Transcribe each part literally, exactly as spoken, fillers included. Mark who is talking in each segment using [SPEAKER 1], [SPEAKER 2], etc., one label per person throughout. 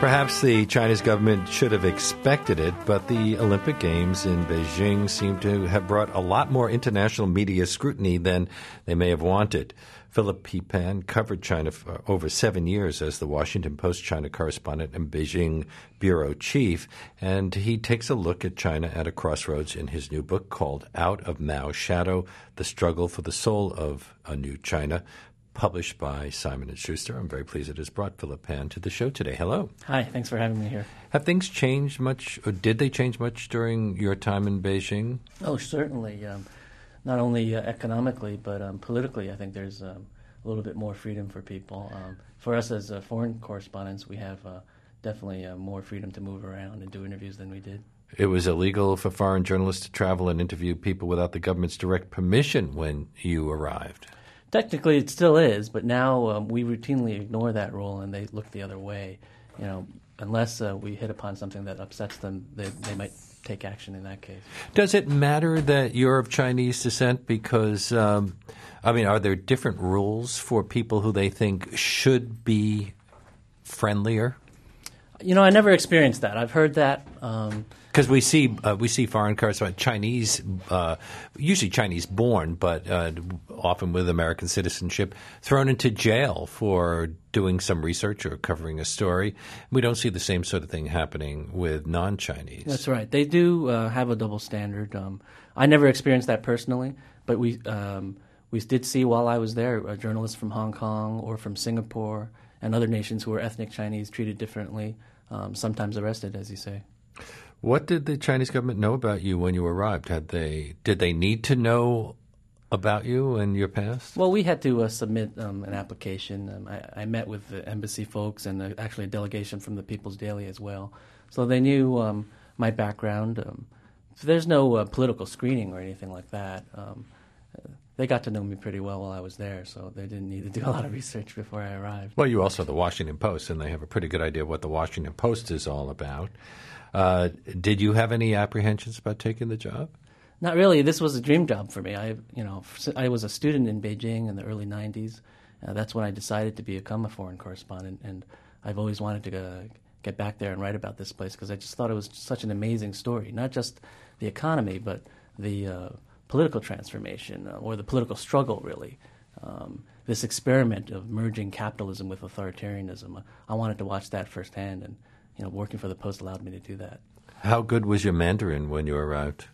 [SPEAKER 1] Perhaps the Chinese government should have expected it, but the Olympic Games in Beijing seem to have brought a lot more international media scrutiny than they may have wanted. Philip P. Pan covered China for over seven years as the Washington Post China correspondent and Beijing bureau chief, and he takes a look at China at a crossroads in his new book called Out of Mao's Shadow, The Struggle for the Soul of a New China, published by Simon and Schuster. I'm very pleased it has brought Philip Pan to the show today. Hello.
[SPEAKER 2] Hi, thanks for having me here.
[SPEAKER 1] Have things changed much, or did they change much during your time in Beijing?
[SPEAKER 2] Oh, certainly. Um, not only uh, economically, but um, politically, I think there's um, a little bit more freedom for people. Um, for us as uh, foreign correspondents, we have uh, definitely uh, more freedom to move around and do interviews than we did.
[SPEAKER 1] It was illegal for foreign journalists to travel and interview people without the government's direct permission when you arrived.
[SPEAKER 2] Technically, it still is, but now um, we routinely ignore that rule and they look the other way. You know, unless uh, we hit upon something that upsets them, they, they might take action in that case.
[SPEAKER 1] Does it matter that you're of Chinese descent? Because, um, I mean, are there different rules for people who they think should be friendlier?
[SPEAKER 2] You know, I never experienced that. I've heard that. Um,
[SPEAKER 1] Because we see uh, we see foreign correspondents, Chinese, uh, usually Chinese born, but uh, often with American citizenship, thrown into jail for doing some research or covering a story. We don't see the same sort of thing happening with non-Chinese.
[SPEAKER 2] That's right. They do uh, have a double standard. Um, I never experienced that personally, but we um, we did see while I was there uh, journalists from Hong Kong or from Singapore and other nations who were ethnic Chinese treated differently, um, sometimes arrested, as you say.
[SPEAKER 1] What did the Chinese government know about you when you arrived? Had they did they need to know about you and your past?
[SPEAKER 2] Well, we had to uh, submit um, an application. Um, I, I met with the embassy folks and uh, actually a delegation from the People's Daily as well. So they knew um, my background. Um, so there's no uh, political screening or anything like that. Um, uh, they got to know me pretty well while I was there, so they didn't need to do a lot of research before I arrived.
[SPEAKER 1] Well, you also have the Washington Post, and they have a pretty good idea of what the Washington Post is all about. Uh, did you have any apprehensions about taking the job?
[SPEAKER 2] Not really. This was a dream job for me. I, you know, I was a student in Beijing in the early nineties. Uh, that's when I decided to become a foreign correspondent, and I've always wanted to uh, get back there and write about this place because I just thought it was such an amazing story. Not just the economy, but the uh, political transformation uh, or the political struggle, really. Um, this experiment of merging capitalism with authoritarianism. I wanted to watch that firsthand, and you know, working for the Post allowed me to do that.
[SPEAKER 1] How good was your Mandarin when you arrived?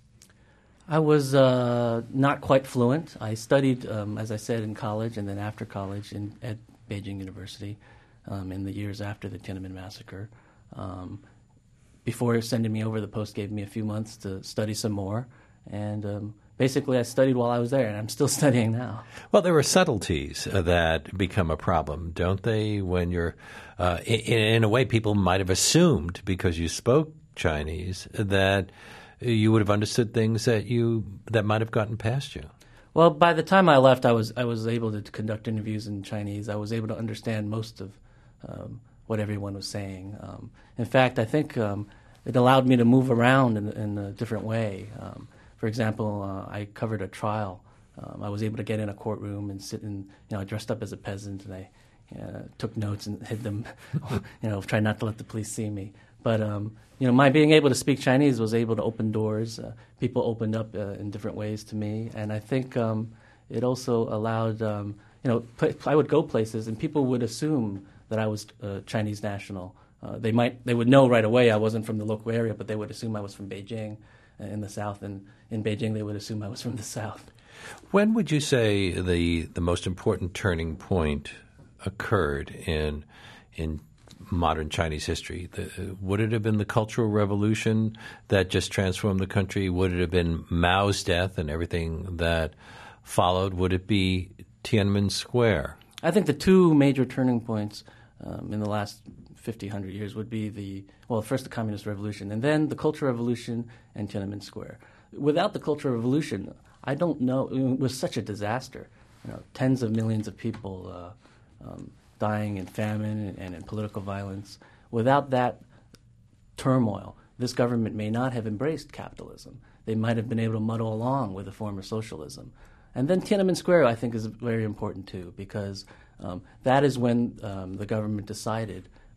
[SPEAKER 2] I was uh, not quite fluent. I studied, um, as I said, in college and then after college in, at Beijing University um, in the years after the Tiananmen Massacre. Um, before sending me over, the Post gave me a few months to study some more. And um, basically I studied while I was there, and I'm still studying now.
[SPEAKER 1] Well, there are subtleties uh, that become a problem, don't they, when you're uh, – in, in a way people might have assumed because you spoke Chinese that you would have understood things that you that might have gotten past you.
[SPEAKER 2] Well, by the time I left, I was I was able to conduct interviews in Chinese. I was able to understand most of um, what everyone was saying. Um, in fact, I think um, it allowed me to move around in, in a different way. Um, for example, uh, I covered a trial. Um, I was able to get in a courtroom and sit in, you know, I dressed up as a peasant, and I uh, took notes and hid them, you know, tried not to let the police see me. But, um, you know, my being able to speak Chinese was able to open doors. Uh, people opened up uh, in different ways to me. And I think um, it also allowed, um, you know, p- I would go places and people would assume that I was a Chinese national. Uh, they might, they would know right away I wasn't from the local area, but they would assume I was from Beijing uh, in the south. And in Beijing, they would assume I was from the south.
[SPEAKER 1] When would you say the the most important turning point occurred in in modern Chinese history? The, would it have been the Cultural Revolution that just transformed the country? Would it have been Mao's death and everything that followed? Would it be Tiananmen Square?
[SPEAKER 2] I think the two major turning points um, in the last fifty, one hundred years would be the, well, first the Communist Revolution, and then the Cultural Revolution and Tiananmen Square. Without the Cultural Revolution, I don't know, it was such a disaster. You know, tens of millions of people uh, um, dying in famine and, and in political violence. Without that turmoil, this government may not have embraced capitalism. They might have been able to muddle along with a form of socialism. And then Tiananmen Square, I think, is very important too, because um, that is when um, the government decided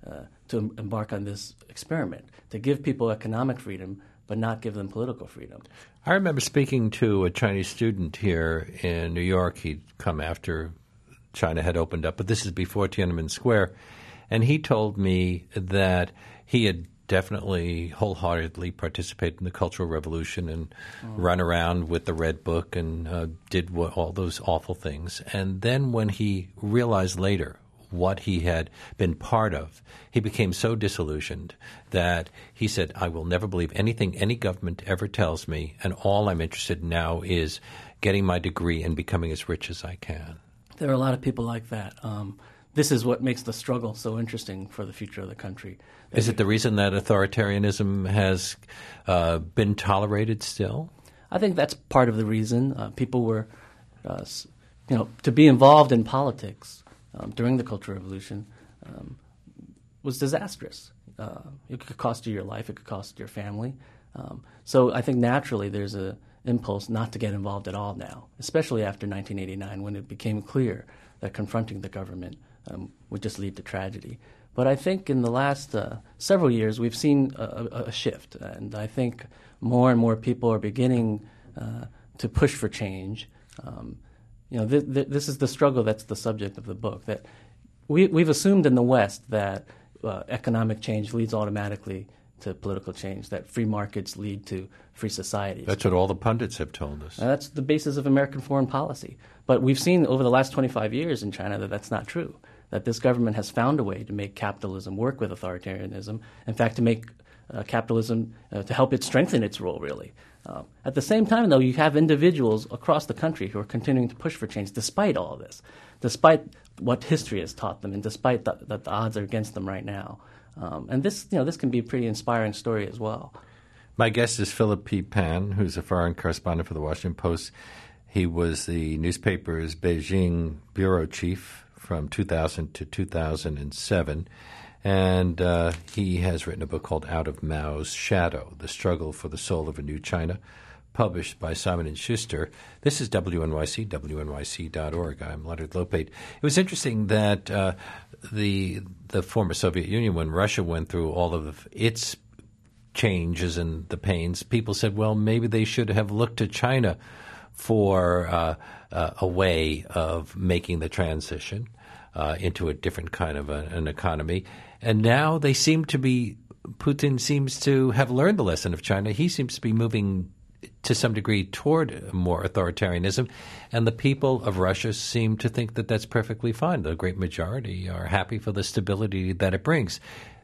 [SPEAKER 2] uh, to em- embark on this experiment, to give people economic freedom but not give them political freedom.
[SPEAKER 1] I remember speaking to a Chinese student here in New York. He'd come after China had opened up, but this is before Tiananmen Square. And he told me that he had definitely wholeheartedly participated in the Cultural Revolution and mm. run around with the Red Book and uh, did what, all those awful things. And then when he realized later what he had been part of, he became so disillusioned that he said, I will never believe anything any government ever tells me, and all I'm interested in now is getting my degree and becoming as rich as I can.
[SPEAKER 2] There are a lot of people like that. Um, this is what makes the struggle so interesting for the future of the country.
[SPEAKER 1] Is it the reason that authoritarianism has uh, been tolerated still?
[SPEAKER 2] I think that's part of the reason. Uh, people were, uh, you know, to be involved in politics um, during the Cultural Revolution um, was disastrous. Uh, it could cost you your life. It could cost your family. Um, so I think naturally there's a impulse not to get involved at all now, especially after nineteen eighty-nine when it became clear that confronting the government um, would just lead to tragedy. But I think in the last uh, several years we've seen a, a shift, and I think more and more people are beginning uh, to push for change. Um, you know, th- th- this is the struggle that's the subject of the book. That we, we've assumed in the West that uh, economic change leads automatically to political change, that free markets lead to free societies.
[SPEAKER 1] That's what all the pundits have told us.
[SPEAKER 2] And that's the basis of American foreign policy. But we've seen over the last twenty-five years in China that that's not true, that this government has found a way to make capitalism work with authoritarianism, in fact, to make uh, capitalism, uh, to help it strengthen its role, really. Um, at the same time, though, you have individuals across the country who are continuing to push for change despite all this, despite what history has taught them, and despite th- that the odds are against them right now. Um, and this, you know, this can be a pretty inspiring story as well.
[SPEAKER 1] My guest is Philip P. Pan, who's a foreign correspondent for the Washington Post. He was the newspaper's Beijing bureau chief from two thousand to two thousand seven, and uh, he has written a book called Out of Mao's Shadow, The Struggle for the Soul of a New China, published by Simon and Schuster. This is W N Y C, W N Y C dot org. I'm Leonard Lopate. It was interesting that uh, the the former Soviet Union, when Russia went through all of its changes and the pains, people said, well, maybe they should have looked to China for uh, uh, a way of making the transition uh, into a different kind of a, an economy. And now they seem to be, Putin seems to have learned the lesson of China. He seems to be moving to some degree toward more authoritarianism, and the people of Russia seem to think that that's perfectly fine. The great majority are happy for the stability that it brings.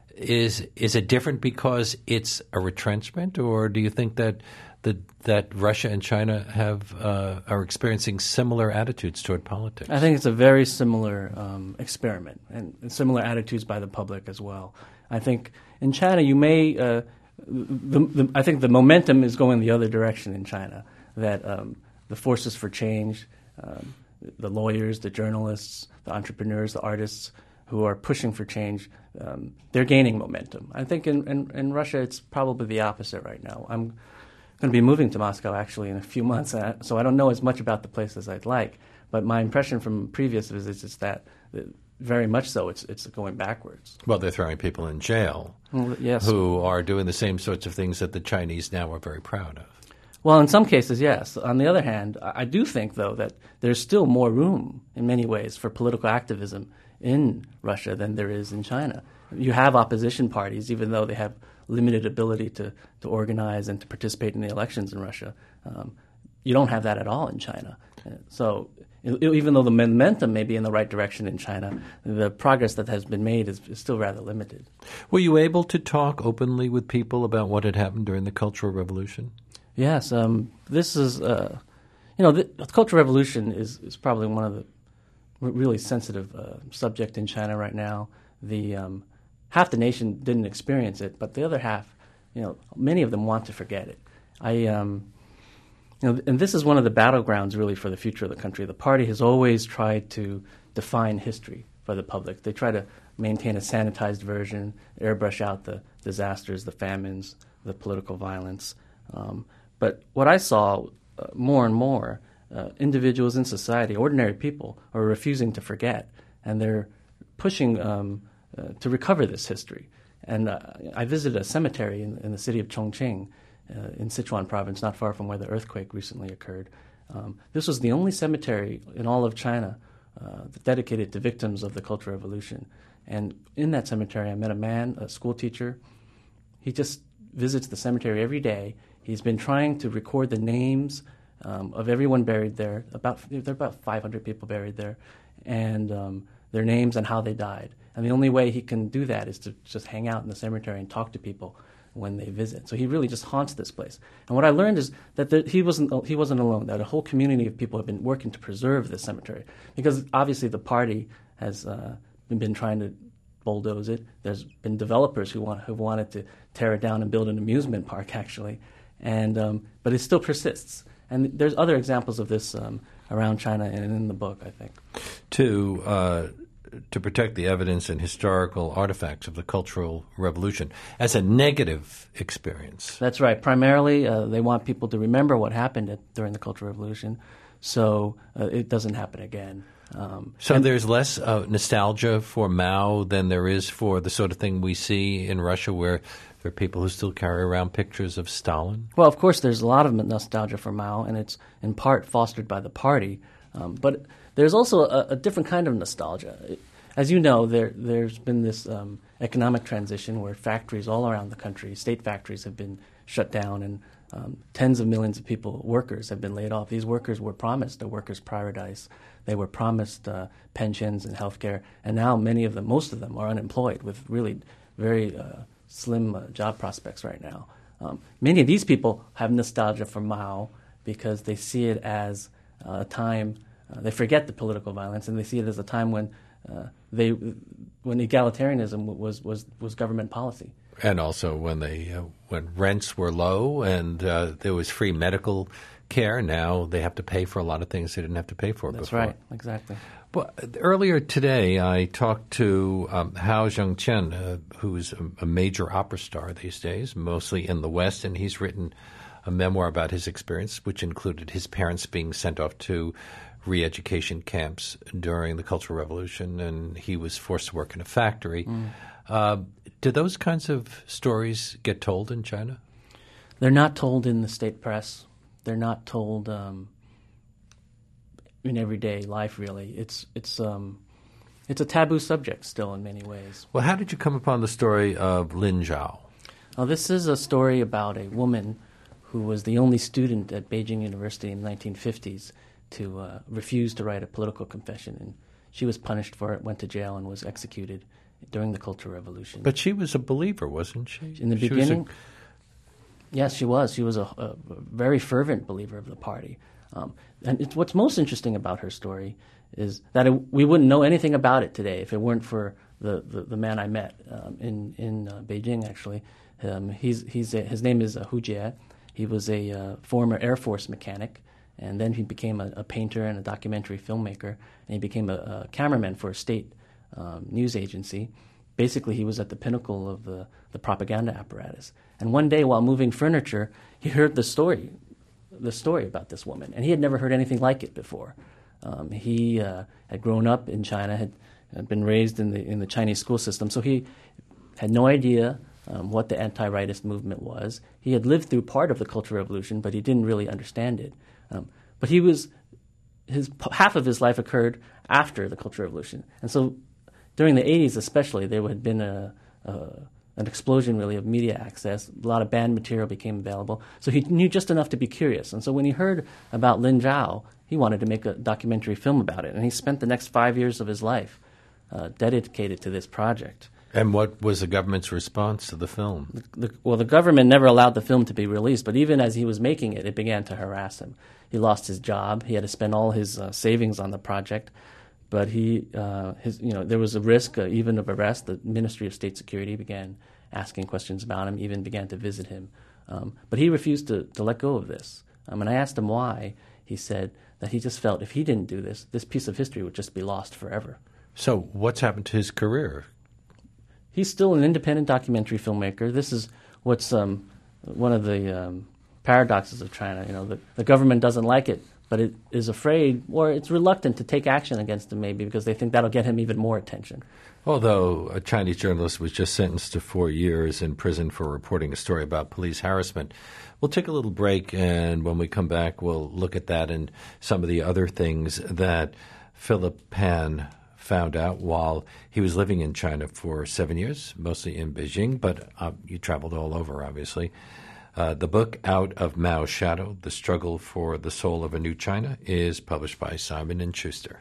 [SPEAKER 1] Is is it different because it's a retrenchment, or do you think that the, that Russia and China have uh, are experiencing similar attitudes toward politics?
[SPEAKER 2] I think it's a very similar um, experiment, and, and similar attitudes by the public as well. I think in China you may uh, The, the, I think the momentum is going the other direction in China, that um, the forces for change, um, the lawyers, the journalists, the entrepreneurs, the artists who are pushing for change, um, they're gaining momentum. I think in, in, in Russia it's probably the opposite right now. I'm going to be moving to Moscow actually in a few months, so I don't know as much about the place as I'd like, but my impression from previous visits is that very much so, it's it's going backwards.
[SPEAKER 1] Well, they're throwing people in jail
[SPEAKER 2] well, yes.
[SPEAKER 1] who are doing the same sorts of things that the Chinese now are very proud of.
[SPEAKER 2] Well, in some cases, yes. On the other hand, I do think, though, that there's still more room in many ways for political activism in Russia than there is in China. You have opposition parties, even though they have limited ability to, to organize and to participate in the elections in Russia. Um, you don't have that at all in China. So even though the momentum may be in the right direction in China, the progress that has been made is, is still rather limited.
[SPEAKER 1] Were you able to talk openly with people about what had happened during the Cultural Revolution?
[SPEAKER 2] Yes. Um, this is, uh, you know, the, the Cultural Revolution is, is probably one of the really sensitive uh, subject in China right now. The um, half the nation didn't experience it, but the other half, you know, many of them want to forget it. I... Um, You know, and this is one of the battlegrounds really for the future of the country. The party has always tried to define history for the public. They try to maintain a sanitized version, airbrush out the disasters, the famines, the political violence. Um, but what I saw uh, more and more, uh, individuals in society, ordinary people, are refusing to forget, and they're pushing um, uh, to recover this history. And uh, I visited a cemetery in, in the city of Chongqing uh, in Sichuan province, not far from where the earthquake recently occurred. Um, this was the only cemetery in all of China uh, dedicated to victims of the Cultural Revolution. And in that cemetery, I met a man, a school teacher. He just visits the cemetery every day. He's been trying to record the names um, of everyone buried there. About there are about five hundred people buried there, and um, their names and how they died. And the only way he can do that is to just hang out in the cemetery and talk to people when they visit. So he really just haunts this place. And what I learned is that the, he wasn't he wasn't alone. That a whole community of people have been working to preserve this cemetery, because obviously the party has uh, been trying to bulldoze it. There's been developers who want who wanted to tear it down and build an amusement park, actually, and um, but it still persists. And there's other examples of this um, around China and in the book, I think.
[SPEAKER 1] To uh, to protect the evidence and historical artifacts of the Cultural Revolution as a negative experience.
[SPEAKER 2] That's right. Primarily, uh, they want people to remember what happened at, during the Cultural Revolution, so uh, it doesn't happen again. Um,
[SPEAKER 1] so
[SPEAKER 2] and
[SPEAKER 1] there's less uh, nostalgia for Mao than there is for the sort of thing we see in Russia, where there are people who still carry around pictures of Stalin?
[SPEAKER 2] Well, of course, there's a lot of nostalgia for Mao, and it's in part fostered by the party. Um, but there's also a, a different kind of nostalgia. As you know, there, there's been this um, economic transition where factories all around the country, state factories, have been shut down, and um, tens of millions of people, workers, have been laid off. These workers were promised a workers' paradise. They were promised uh, pensions and health care, and now many of them, most of them, are unemployed with really very uh, slim uh, job prospects right now. Um, many of these people have nostalgia for Mao because they see it as uh, a time, uh, they forget the political violence, and they see it as a time when uh, they, when egalitarianism was, was, was government policy.
[SPEAKER 1] And also when they uh, when rents were low and uh, there was free medical care. Now they have to pay for a lot of things they didn't have to pay for
[SPEAKER 2] That's
[SPEAKER 1] before.
[SPEAKER 2] right, exactly.
[SPEAKER 1] Well, earlier today, I talked to um, Hao Zhengqian, uh, who's a, a major opera star these days, mostly in the West, and he's written a memoir about his experience, which included his parents being sent off to re-education camps during the Cultural Revolution, and he was forced to work in a factory. Mm. Uh, do those kinds of stories get told in China?
[SPEAKER 2] They're not told in the state press. They're not told um, in everyday life, really. It's it's um, it's a taboo subject still in many ways.
[SPEAKER 1] Well, how did you come upon the story of Lin Zhao?
[SPEAKER 2] Well, this is a story about a woman who was the only student at Beijing University in the nineteen fifties to uh, refuse to write a political confession, and she was punished for it, went to jail, and was executed during the Cultural Revolution.
[SPEAKER 1] But she was a believer, wasn't she?
[SPEAKER 2] In the
[SPEAKER 1] she
[SPEAKER 2] beginning,
[SPEAKER 1] was a...
[SPEAKER 2] yes, she was. She was a, a very fervent believer of the party. Um, and it's, what's most interesting about her story is that it, we wouldn't know anything about it today if it weren't for the, the, the man I met um, in, in uh, Beijing, actually. Um, he's, he's a, his name is uh, Hu Jie. He was a uh, former Air Force mechanic, and then he became a, a painter and a documentary filmmaker, and he became a, a cameraman for a state um, news agency. Basically, he was at the pinnacle of the, the propaganda apparatus. And one day, while moving furniture, he heard the story, the story about this woman, and he had never heard anything like it before. Um, he uh, had grown up in China, had, had been raised in the in the Chinese school system, so he had no idea um, what the anti-rightist movement was. He had lived through part of the Cultural Revolution, but he didn't really understand it. Um, but he was his half of his life occurred after the Cultural Revolution, and so during the eighties, especially, there had been a, a an explosion, really, of media access. A lot of banned material became available. So he knew just enough to be curious. And so when he heard about Lin Zhao, he wanted to make a documentary film about it. And he spent the next five years of his life uh, dedicated to this project.
[SPEAKER 1] And what was the government's response to the film?
[SPEAKER 2] The, the, well, the government never allowed the film to be released, but even as he was making it, it began to harass him. He lost his job. He had to spend all his uh, savings on the project. But he, uh, his, you know, there was a risk uh, even of arrest. The Ministry of State Security began asking questions about him, even began to visit him. Um, but he refused to, to let go of this. Um, and I asked him why. He said that he just felt if he didn't do this, this piece of history would just be lost forever.
[SPEAKER 1] So what's happened to his career?
[SPEAKER 2] He's still an independent documentary filmmaker. This is what's um, one of the um, paradoxes of China. You know, the, the government doesn't like it but it is afraid, or it's reluctant to take action against him maybe because they think that'll get him even more attention.
[SPEAKER 1] Although a Chinese journalist was just sentenced to four years in prison for reporting a story about police harassment. We'll take a little break, and when we come back, we'll look at that and some of the other things that Philip Pan found out while he was living in China for seven years, mostly in Beijing, but uh, you traveled all over, obviously. Uh, the book, Out of Mao's Shadow, The Struggle for the Soul of a New China, is published by Simon and Schuster.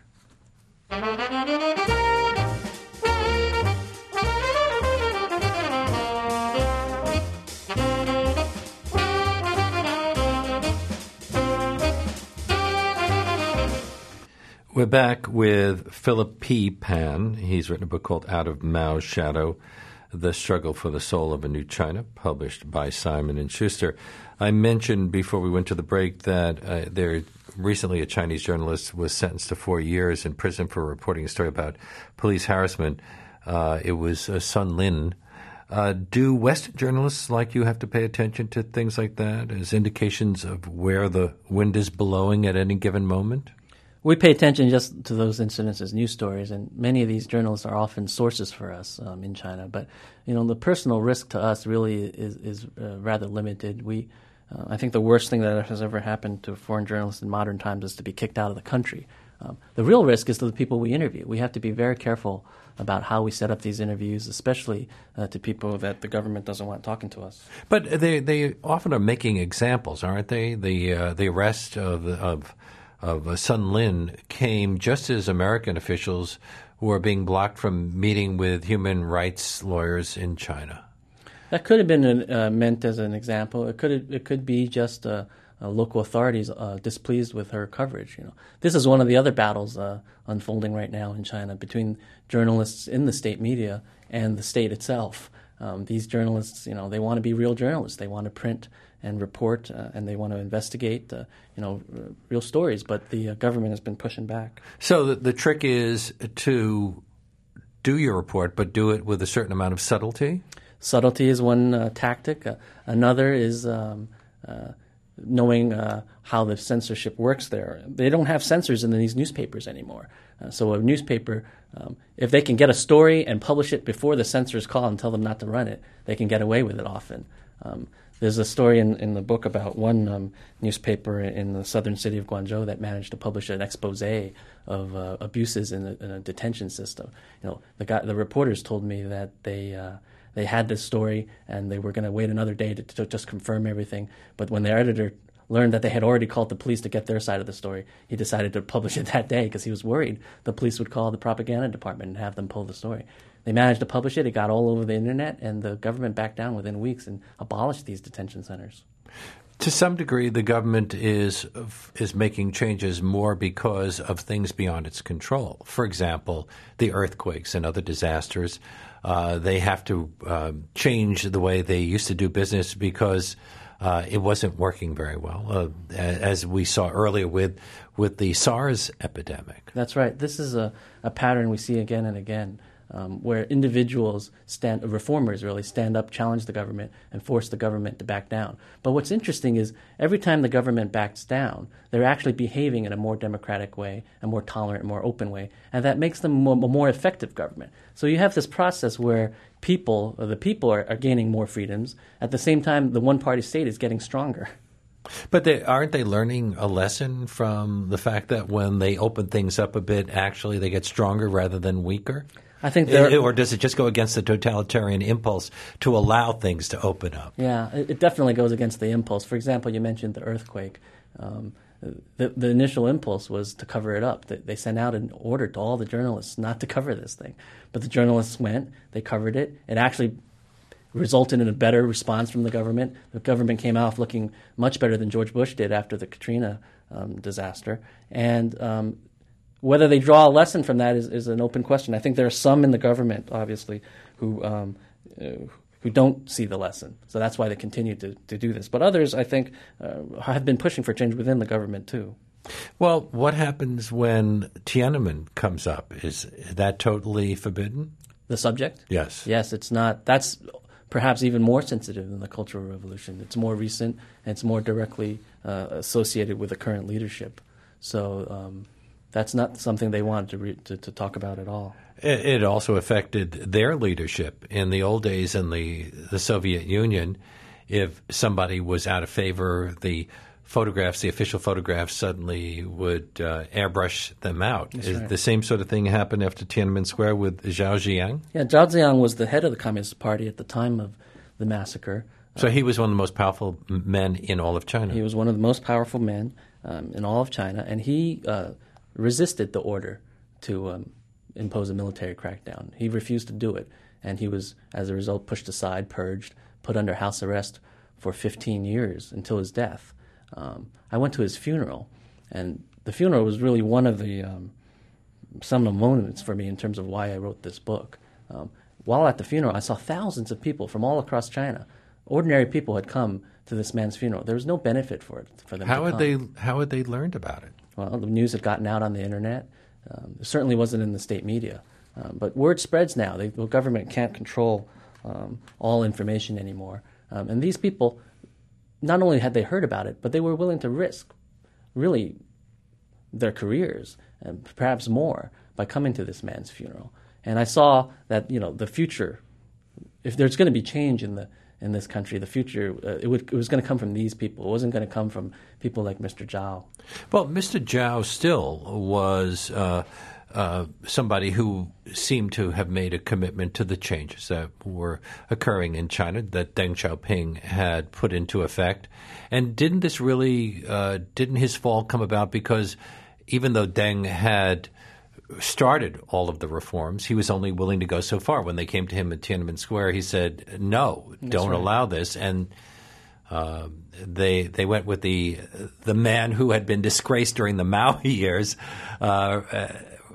[SPEAKER 1] We're back with Philip P. Pan. He's written a book called Out of Mao's Shadow, The Struggle for the Soul of a New China, published by Simon and Schuster. I mentioned before we went to the break that uh, there recently a Chinese journalist was sentenced to four years in prison for reporting a story about police harassment. Uh, it was uh, Sun Lin. Uh, do Western journalists like you have to pay attention to things like that as indications of where the wind is blowing at any given moment?
[SPEAKER 2] We pay attention just to those incidents as news stories, and many of these journalists are often sources for us um, in China. But you know, the personal risk to us really is is uh, rather limited. We, uh, I think, the worst thing that has ever happened to a foreign journalist in modern times is to be kicked out of the country. Um, the real risk is to the people we interview. We have to be very careful about how we set up these interviews, especially uh, to people that the government doesn't want talking to us.
[SPEAKER 1] But they they often are making examples, aren't they? The uh, the arrest of of of uh, Sun Lin came just as American officials were being blocked from meeting with human rights lawyers in China.
[SPEAKER 2] That could have been uh, meant as an example. It could have, it could be just uh, uh, local authorities uh, displeased with her coverage. You know, this is one of the other battles uh, unfolding right now in China between journalists in the state media and the state itself. Um, these journalists, you know, they want to be real journalists. They want to print and report, uh, and they want to investigate, uh, you know, r- real stories. But the uh, government has been pushing back.
[SPEAKER 1] So the, the trick is to do your report, but do it with a certain amount of subtlety?
[SPEAKER 2] Subtlety is one uh, tactic. Uh, another is um, uh, knowing uh, how the censorship works there. They don't have censors in these newspapers anymore. Uh, so a newspaper, um, if they can get a story and publish it before the censors call and tell them not to run it, they can get away with it often. Um, There's a story in, in the book about one um, newspaper in the southern city of Guangzhou that managed to publish an expose of uh, abuses in a, in a detention system. You know, the guy, the reporters told me that they uh, they had this story and they were going to wait another day to, to just confirm everything. But when their editor learned that they had already called the police to get their side of the story, he decided to publish it that day because he was worried the police would call the propaganda department and have them pull the story. They managed to publish it. It got all over the internet, and the government backed down within weeks and abolished these detention centers.
[SPEAKER 1] To some degree, the government is is making changes more because of things beyond its control. For example, the earthquakes and other disasters. Uh, they have to uh, change the way they used to do business because uh, it wasn't working very well, uh, as we saw earlier with with the SARS epidemic.
[SPEAKER 2] That's right. This is a, a pattern we see again and again. Um, where individuals, stand, reformers really, stand up, challenge the government, and force the government to back down. But what's interesting is every time the government backs down, they're actually behaving in a more democratic way, a more tolerant, more open way, and that makes them more, a more effective government. So you have this process where people, or the people are, are gaining more freedoms. At the same time, the one-party state is getting stronger.
[SPEAKER 1] But they, aren't they learning a lesson from the fact that when they open things up a bit, actually they get stronger rather than weaker?
[SPEAKER 2] I think
[SPEAKER 1] it, or does it just go against the totalitarian impulse to allow things to open up?
[SPEAKER 2] Yeah, it, it definitely goes against the impulse. For example, you mentioned the earthquake. Um, the, the initial impulse was to cover it up. They, they sent out an order to all the journalists not to cover this thing. But the journalists went, they covered it. It actually resulted in a better response from the government. The government came out looking much better than George Bush did after the Katrina um, disaster. And um, whether they draw a lesson from that is, is an open question. I think there are some in the government, obviously, who um, uh, who don't see the lesson. So that's why they continue to, to do this. But others, I think, uh, have been pushing for change within the government, too.
[SPEAKER 1] Well, what happens when Tiananmen comes up? Is that totally forbidden?
[SPEAKER 2] The subject?
[SPEAKER 1] Yes.
[SPEAKER 2] Yes, it's not. That's perhaps even more sensitive than the Cultural Revolution. It's more recent, and it's more directly uh, associated with the current leadership. So um, that's not something they wanted to, re- to to talk about at all.
[SPEAKER 1] It, it also affected their leadership. In the old days in the, the Soviet Union, if somebody was out of favor, the photographs, the official photographs, suddenly would uh, airbrush them out.
[SPEAKER 2] That's
[SPEAKER 1] Is
[SPEAKER 2] right.
[SPEAKER 1] the same sort of thing happened after Tiananmen Square with Zhao Ziyang?
[SPEAKER 2] Yeah, Zhao Ziyang was the head of the Communist Party at the time of the massacre.
[SPEAKER 1] So he was one of the most powerful men in all of China.
[SPEAKER 2] He was one of the most powerful men um, in all of China, and he uh, resisted the order to um, impose a military crackdown. He refused to do it, and he was, as a result, pushed aside, purged, put under house arrest for fifteen years until his death. Um, I went to his funeral, and the funeral was really one of the um, seminal moments for me in terms of why I wrote this book. Um, while at the funeral, I saw thousands of people from all across China. Ordinary people had come to this man's funeral. There was no benefit for it for them.
[SPEAKER 1] How
[SPEAKER 2] to
[SPEAKER 1] had
[SPEAKER 2] come.
[SPEAKER 1] they How had they learned about it?
[SPEAKER 2] Well, the news had gotten out on the internet. Um, it certainly wasn't in the state media, um, but word spreads now. They, the government can't control um, all information anymore, um, and these people. Not only had they heard about it, but they were willing to risk, really, their careers and perhaps more by coming to this man's funeral. And I saw that, you know, the future, if there's going to be change in the in this country, the future uh, it, would, it was going to come from these people. It wasn't going to come from people like Mister Zhao.
[SPEAKER 1] Well, Mister Zhao still was uh, uh, somebody who seemed to have made a commitment to the changes that were occurring in China that Deng Xiaoping had put into effect. And didn't this really, uh, didn't his fall come about because even though Deng had started all of the reforms, he was only willing to go so far. When they came to him at Tiananmen Square, he said, no,
[SPEAKER 2] That's
[SPEAKER 1] don't
[SPEAKER 2] right.
[SPEAKER 1] allow this. And uh, they they went with the the man who had been disgraced during the Mao years, uh, uh,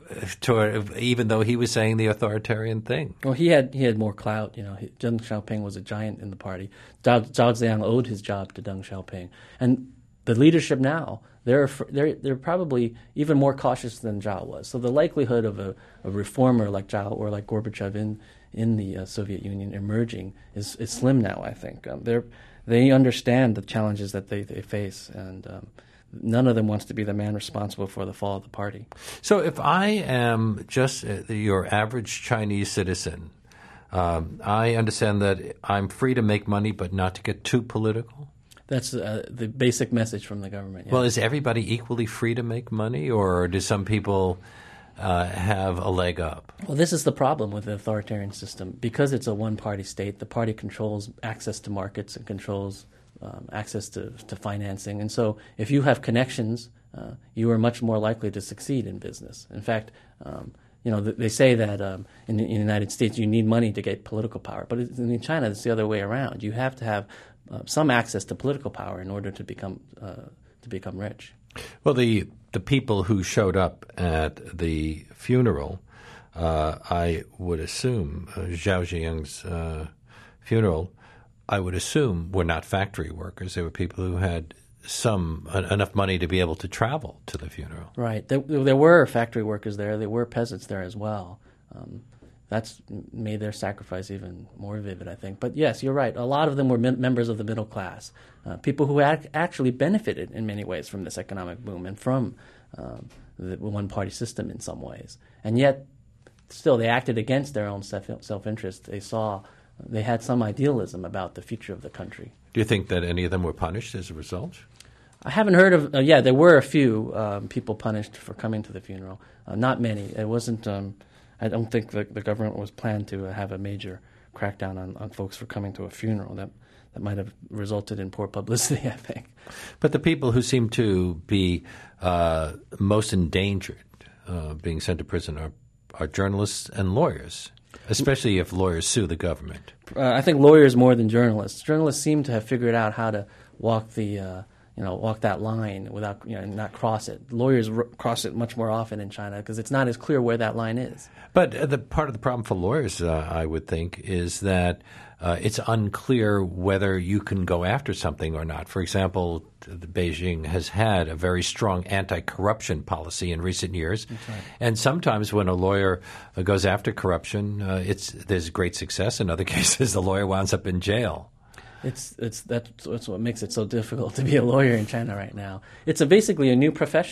[SPEAKER 1] to, even though he was saying the authoritarian thing.
[SPEAKER 2] Well, he had he had more clout. You know, he, Deng Xiaoping was a giant in the party. Zhao, Zhao Ziyang owed his job to Deng Xiaoping, and the leadership now they're they're they're probably even more cautious than Zhao was. So the likelihood of a, a reformer like Zhao or like Gorbachev in in the uh, Soviet Union emerging is, is slim now. I think um, they're they understand the challenges that they, they face, and um, none of them wants to be the man responsible for the fall of the party.
[SPEAKER 1] So if I am just uh, your average Chinese citizen, um, I understand that I'm free to make money but not to get too political?
[SPEAKER 2] That's uh, the basic message from the government. Yeah.
[SPEAKER 1] Well, is everybody equally free to make money, or do some people uh, have a leg up?
[SPEAKER 2] Well, this is the problem with the authoritarian system. Because it's a one-party state, the party controls access to markets and controls um, access to, to financing. And so if you have connections, uh, you are much more likely to succeed in business. In fact, um, you know, th- they say that um, in, the, in the United States you need money to get political power. But in China, it's the other way around. You have to have uh, some access to political power in order to become uh, to become rich.
[SPEAKER 1] Well, the the people who showed up at the funeral, uh, I would assume, uh, Zhao Ziyang's uh, funeral, I would assume were not factory workers. They were people who had some uh, enough money to be able to travel to the funeral.
[SPEAKER 2] Right. There, there were factory workers there. There were peasants there as well. Um, that's made their sacrifice even more vivid, I think. But yes, you're right. A lot of them were mem- members of the middle class, uh, people who ac- actually benefited in many ways from this economic boom and from um, the one-party system in some ways. And yet, still, they acted against their own self- self-interest. They saw, they had some idealism about the future of the country.
[SPEAKER 1] Do you think that any of them were punished as a result?
[SPEAKER 2] I haven't heard of. Uh, yeah, there were a few um, people punished for coming to the funeral. Uh, not many. It wasn't. Um, I don't think the, the government was planned to uh, have a major crackdown on, on folks for coming to a funeral. That that might have resulted in poor publicity, I think.
[SPEAKER 1] But the people who seem to be uh, most endangered uh, being sent to prison are, are journalists and lawyers, especially if lawyers sue the government.
[SPEAKER 2] Uh, I think lawyers more than journalists. Journalists seem to have figured out how to walk the. Uh, You know, walk that line without, you know, not cross it. Lawyers r- cross it much more often in China because it's not as clear where that line is.
[SPEAKER 1] But uh, the part of the problem for lawyers, uh, I would think, is that uh, it's unclear whether you can go after something or not. For example, the Beijing has had a very strong anti-corruption policy in recent years,
[SPEAKER 2] right.
[SPEAKER 1] and sometimes when a lawyer uh, goes after corruption, uh, it's there's great success. In other cases, the lawyer winds up in jail.
[SPEAKER 2] It's it's that's, that's what makes it so difficult to be a lawyer in China right now. It's a, basically a new profession,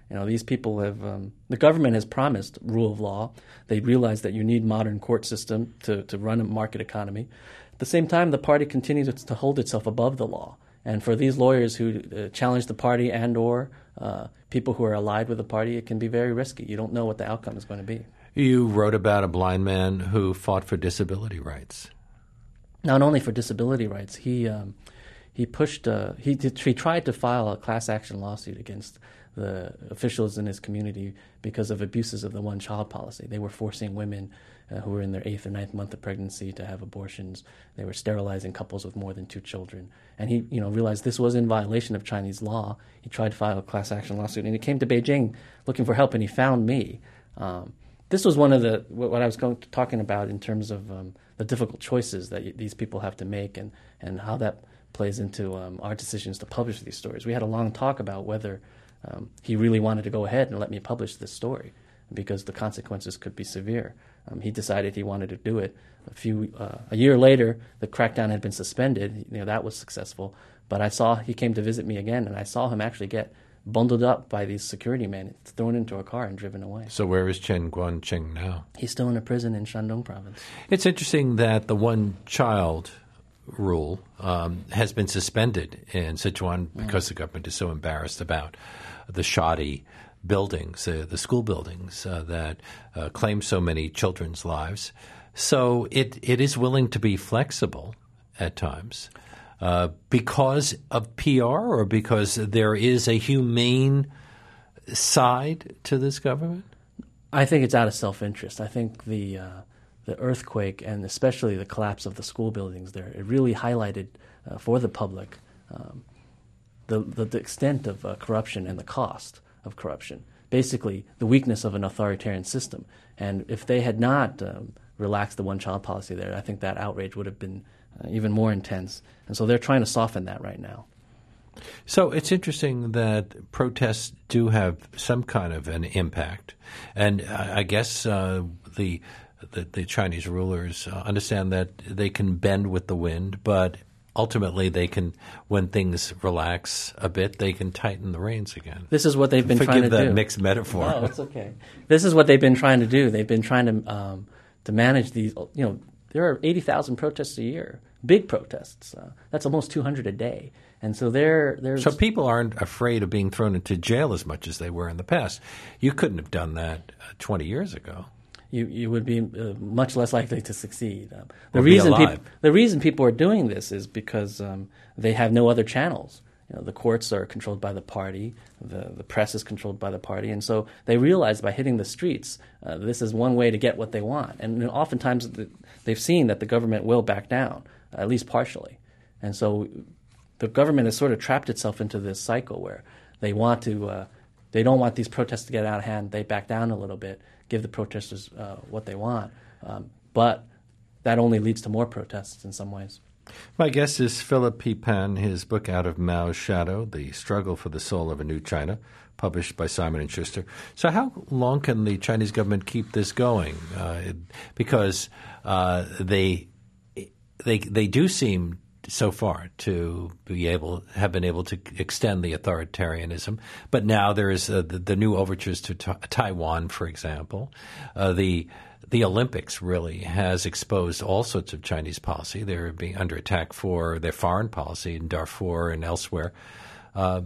[SPEAKER 2] You know, these people have um, the government has promised rule of law. They realize that you need modern court system to, to run a market economy. At the same time, the party continues to hold itself above the law. And for these lawyers who uh, challenge the party and or uh, people who are allied with the party, it can be very risky. You don't know what the outcome is going to be.
[SPEAKER 1] You wrote about a blind man who fought for disability rights.
[SPEAKER 2] Not only for disability rights, he um, he pushed. Uh, he did, he tried to file a class action lawsuit against the officials in his community because of abuses of the one-child policy. They were forcing women uh, who were in their eighth or ninth month of pregnancy to have abortions. They were sterilizing couples with more than two children. And he, you know, realized this was in violation of Chinese law. He tried to file a class action lawsuit, and he came to Beijing looking for help, and he found me. Um, this was one of the what I was going, talking about in terms of um, the difficult choices that y- these people have to make, and, and how that plays into um, our decisions to publish these stories. We had a long talk about whether um, he really wanted to go ahead and let me publish this story, because the consequences could be severe. Um, he decided he wanted to do it. A few uh, a year later, the crackdown had been suspended. You know, that was successful. But I saw he came to visit me again, and I saw him actually get bundled up by these security men, thrown into a car and driven away.
[SPEAKER 1] So where is Chen Guangcheng now?
[SPEAKER 2] He's still in a prison in Shandong province.
[SPEAKER 1] It's interesting that the one-child rule um, has been suspended in Sichuan because mm. the government is so embarrassed about the shoddy buildings, uh, the school buildings uh, that uh, claim so many children's lives. So it, it is willing to be flexible at times uh, because of P R, or because there is a humane side to this government?
[SPEAKER 2] I think it's out of self-interest. I think the uh, the earthquake, and especially the collapse of the school buildings there, it really highlighted uh, for the public um, the, the, the extent of uh, corruption and the cost of corruption. Basically, the weakness of an authoritarian system. And if they had not um, relaxed the one-child policy there, I think that outrage would have been uh, even more intense. And so they're trying to soften that right now.
[SPEAKER 1] So it's interesting that protests do have some kind of an impact. And I guess uh, the, the the Chinese rulers uh, understand that they can bend with the wind, but ultimately they can, when things relax a bit, they can tighten the reins again.
[SPEAKER 2] This is what they've been
[SPEAKER 1] Forgive
[SPEAKER 2] trying to do.
[SPEAKER 1] Forgive that mixed metaphor.
[SPEAKER 2] No, it's okay. This is what they've been trying to do. They've been trying to um, to manage these. You know, there are eighty thousand protests a year, big protests. Uh, that's almost two hundred a day. And so there, there's
[SPEAKER 1] so people aren't afraid of being thrown into jail as much as they were in the past. You couldn't have done that uh, twenty years ago.
[SPEAKER 2] You you would be uh, much less likely to succeed. Um, the
[SPEAKER 1] or
[SPEAKER 2] reason
[SPEAKER 1] be alive.
[SPEAKER 2] people the reason people are doing this is because um, they have no other channels. You know, the courts are controlled by the party, the the press is controlled by the party, and so they realize by hitting the streets, uh, this is one way to get what they want. And you know, oftentimes the, they've seen that the government will back down, at least partially, and so the government has sort of trapped itself into this cycle where they want to, uh, they don't want these protests to get out of hand. They back down a little bit, give the protesters uh, what they want, um, but that only leads to more protests in some ways.
[SPEAKER 1] My guest is Philip P. Pan. His book Out of Mao's Shadow, The Struggle for the Soul of a New China, published by Simon and Schuster. So how long can the Chinese government keep this going? Uh, because uh, they they they do seem so far to be able have been able to extend the authoritarianism, but now there is uh, the, the new overtures to ta- Taiwan, for example. Uh, the the Olympics really has exposed all sorts of Chinese policy. They're being under attack for their foreign policy in Darfur and elsewhere. Uh,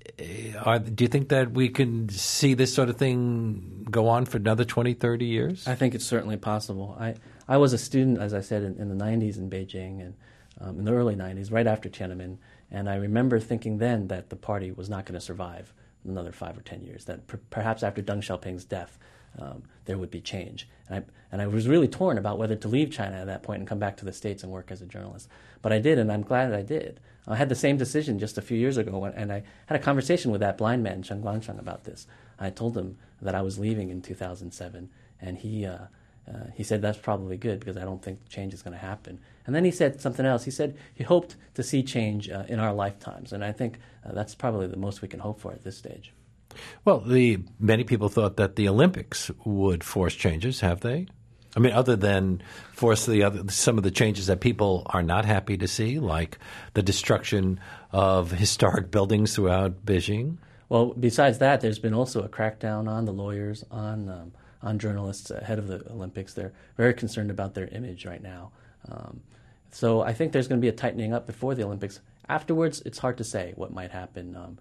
[SPEAKER 1] are, do you think that we can see this sort of thing go on for another twenty, thirty years?
[SPEAKER 2] I think it's certainly possible. I, I was a student, as I said, in, in the nineties in Beijing, and Um, in the early nineties, right after Tiananmen, and I remember thinking then that the party was not going to survive another five or ten years, that per- perhaps after Deng Xiaoping's death um, there would be change. And I, and I was really torn about whether to leave China at that point and come back to the States and work as a journalist. But I did, and I'm glad I did. I had the same decision just a few years ago, when, and I had a conversation with that blind man, Chen Guangcheng, about this. I told him that I was leaving in two thousand seven, and he uh, uh, he said that's probably good because I don't think change is going to happen. And then he said something else. He said he hoped to see change uh, in our lifetimes, and I think uh, that's probably the most we can hope for at this stage.
[SPEAKER 1] Well, the many people thought that the Olympics would force changes. Have they? I mean, other than force the other some of the changes that people are not happy to see, like the destruction of historic buildings throughout Beijing.
[SPEAKER 2] Well, besides that, there's been also a crackdown on the lawyers, on um, on journalists ahead of the Olympics. They're very concerned about their image right now. Um, so I think there's going to be a tightening up before the Olympics. Afterwards, it's hard to say what might happen. Um,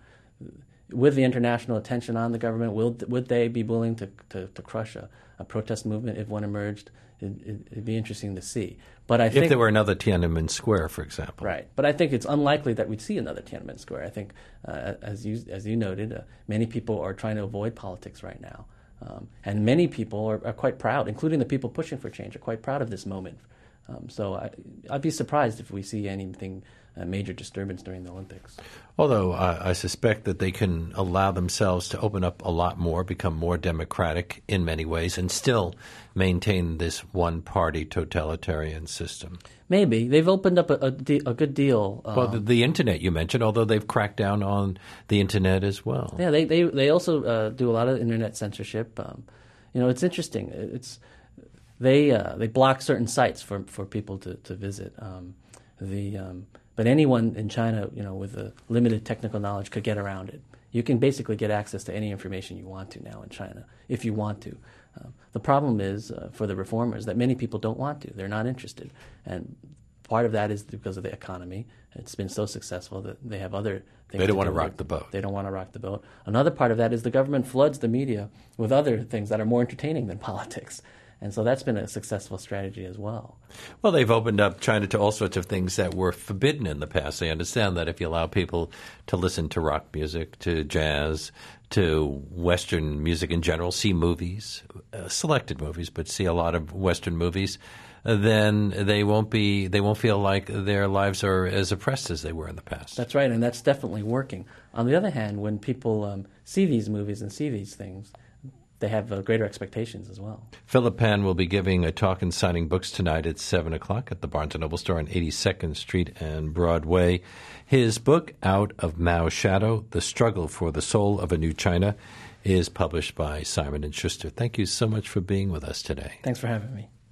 [SPEAKER 2] with the international attention on the government, will would they be willing to to, to crush a, a protest movement if one emerged? It, it'd be interesting to see. But I think
[SPEAKER 1] if there were another Tiananmen Square, for example,
[SPEAKER 2] right. But I think it's unlikely that we'd see another Tiananmen Square. I think, uh, as you as you noted, uh, many people are trying to avoid politics right now, um, and many people are, are quite proud, including the people pushing for change, are quite proud of this moment. Um, so I, I'd be surprised if we see anything uh, major disturbance during the Olympics.
[SPEAKER 1] Although uh, I suspect that they can allow themselves to open up a lot more, become more democratic in many ways, and still maintain this one-party totalitarian system.
[SPEAKER 2] Maybe. They've opened up a, a, de- a good deal. Um,
[SPEAKER 1] well, the, the Internet you mentioned, although they've cracked down on the Internet as well.
[SPEAKER 2] Yeah, they they, they also uh, do a lot of Internet censorship. Um, you know, it's interesting. It's They uh, they block certain sites for, for people to, to visit. Um, the um, But anyone in China, you know, with a limited technical knowledge could get around it. You can basically get access to any information you want to now in China, if you want to. Um, the problem is, uh, for the reformers, that many people don't want to. They're not interested. And part of that is because of the economy. It's been so successful that they have other things
[SPEAKER 1] They don't
[SPEAKER 2] to
[SPEAKER 1] want
[SPEAKER 2] do
[SPEAKER 1] to rock
[SPEAKER 2] with.
[SPEAKER 1] the boat.
[SPEAKER 2] They don't want to rock the boat. Another part of that is the government floods the media with other things that are more entertaining than politics. And so that's been a successful strategy as well.
[SPEAKER 1] Well, they've opened up China to all sorts of things that were forbidden in the past. They understand that if you allow people to listen to rock music, to jazz, to Western music in general, see movies, uh, selected movies, but see a lot of Western movies, uh, then they won't be they won't feel like their lives are as oppressed as they were in the past.
[SPEAKER 2] That's right, and that's definitely working. On the other hand, when people um, see these movies and see these things, they have uh, greater expectations as well.
[SPEAKER 1] Philip Pan will be giving a talk and signing books tonight at seven o'clock at the Barnes and Noble store on eighty-second Street and Broadway. His book, Out of Mao's Shadow, The Struggle for the Soul of a New China, is published by Simon and Schuster. Thank you so much for being with us today.
[SPEAKER 2] Thanks for having me.